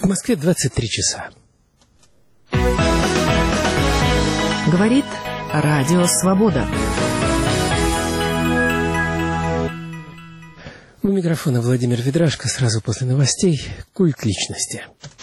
В Москве 23 часа. Говорит Радио Свобода. У микрофона Владимир Ведрашко. Сразу после новостей «Культ личности».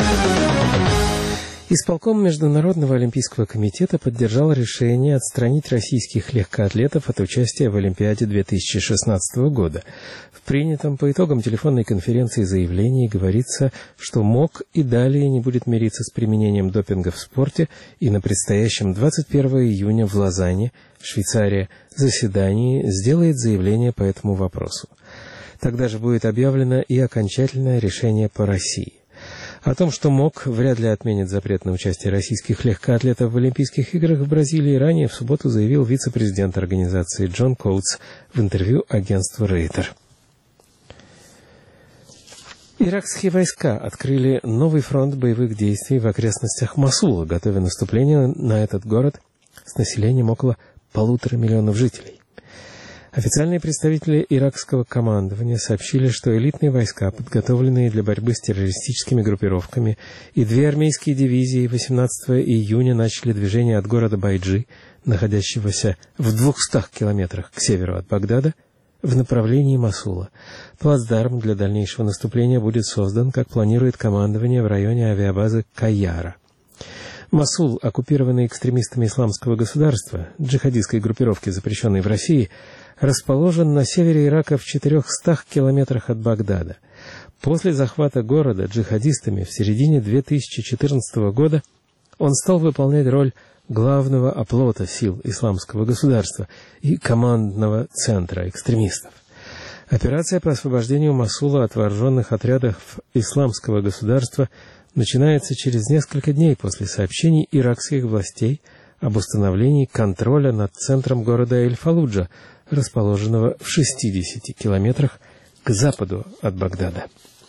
Исполком Международного олимпийского комитета поддержал решение отстранить российских легкоатлетов от участия в Олимпиаде 2016 года. В принятом по итогам телефонной конференции заявлении говорится, что МОК и далее не будет мириться с применением допинга в спорте, и на предстоящем 21 июня в Лозанне, Швейцария, заседании сделает заявление по этому вопросу. Тогда же будет объявлено и окончательное решение по России. О том, что МОК вряд ли отменит запрет на участие российских легкоатлетов в Олимпийских играх в Бразилии, ранее в субботу заявил вице-президент организации Джон Коутс в интервью агентству Рейтер. Иракские войска открыли новый фронт боевых действий в окрестностях Мосула, готовя наступление на этот город с населением около 1,5 миллиона жителей. Официальные представители иракского командования сообщили, что элитные войска, подготовленные для борьбы с террористическими группировками, и 2 армейские дивизии 18 июня начали движение от города Байджи, находящегося в 200 километрах к северу от Багдада, в направлении Мосула. Плацдарм для дальнейшего наступления будет создан, как планирует командование, в районе авиабазы Кайяра. Мосул, оккупированный экстремистами Исламского государства, джихадистской группировки, запрещенной в России, расположен на севере Ирака в 400 километрах от Багдада. После захвата города джихадистами в середине 2014 года он стал выполнять роль главного оплота сил Исламского государства и командного центра экстремистов. Операция по освобождению Мосула от вооруженных отрядов Исламского государства начинается через несколько дней после сообщений иракских властей об установлении контроля над центром города Эль-Фаллуджа, расположенного в 60 километрах к западу от Багдада.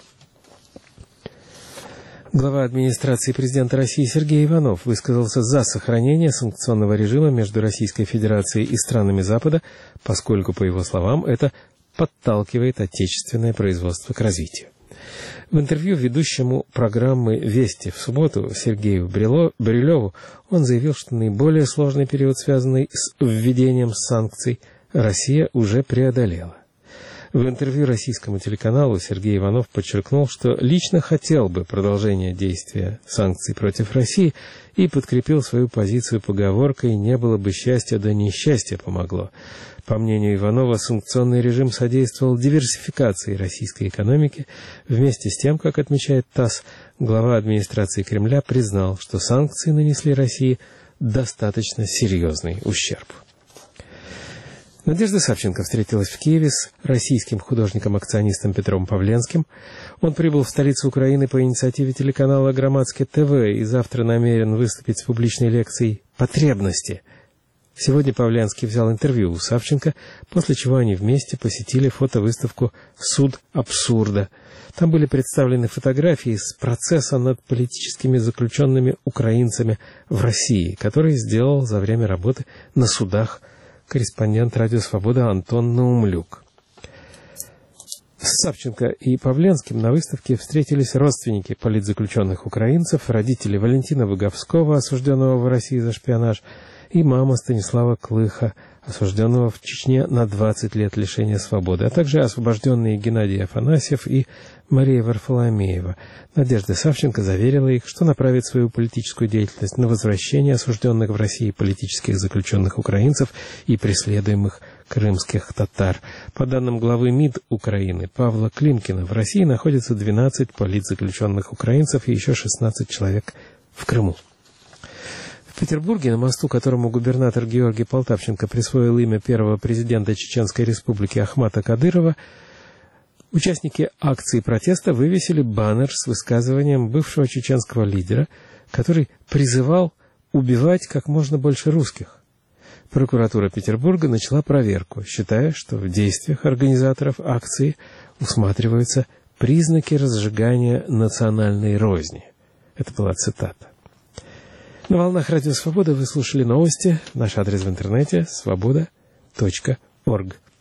Глава администрации президента России Сергей Иванов высказался за сохранение санкционного режима между Российской Федерацией и странами Запада, поскольку, по его словам, это подталкивает отечественное производство к развитию. В интервью ведущему программы «Вести» в субботу Сергею Брилеву он заявил, что наиболее сложный период, связанный с введением санкций, Россия уже преодолела. В интервью российскому телеканалу Сергей Иванов подчеркнул, что лично хотел бы продолжения действия санкций против России и подкрепил свою позицию поговоркой «не было бы счастья, да несчастье помогло». По мнению Иванова, санкционный режим содействовал диверсификации российской экономики. Вместе с тем, как отмечает ТАСС, глава администрации Кремля признал, что санкции нанесли России достаточно серьезный ущерб. Надежда Савченко встретилась в Киеве с российским художником-акционистом Петром Павленским. Он прибыл в столицу Украины по инициативе телеканала «Громадское ТВ» и завтра намерен выступить с публичной лекцией «Потребности». Сегодня Павленский взял интервью у Савченко, после чего они вместе посетили фотовыставку «Суд абсурда». Там были представлены фотографии с процесса над политическими заключенными украинцами в России, который сделал за время работы на судах корреспондент «Радио Свобода» Антон Наумлюк. С Савченко и Павленским на выставке встретились родственники политзаключенных украинцев, родители Валентина Выговского, осужденного в России за шпионаж, и мама Станислава Клыха, осужденного в Чечне на 20 лет лишения свободы, а также освобожденные Геннадий Афанасьев и Мария Варфоломеева. Надежда Савченко заверила их, что направит свою политическую деятельность на возвращение осужденных в России политических заключенных украинцев и преследуемых крымских татар. По данным главы МИД Украины Павла Климкина, в России находится 12 политзаключенных украинцев и еще 16 человек в Крыму. В Петербурге, на мосту, которому губернатор Георгий Полтавченко присвоил имя первого президента Чеченской Республики Ахмата Кадырова, участники акции протеста вывесили баннер с высказыванием бывшего чеченского лидера, который призывал убивать как можно больше русских. Прокуратура Петербурга начала проверку, считая, что в действиях организаторов акции усматриваются признаки разжигания национальной розни. Это была цитата. На волнах Радио Свобода вы слушали новости. Наш адрес в интернете — свобода.орг.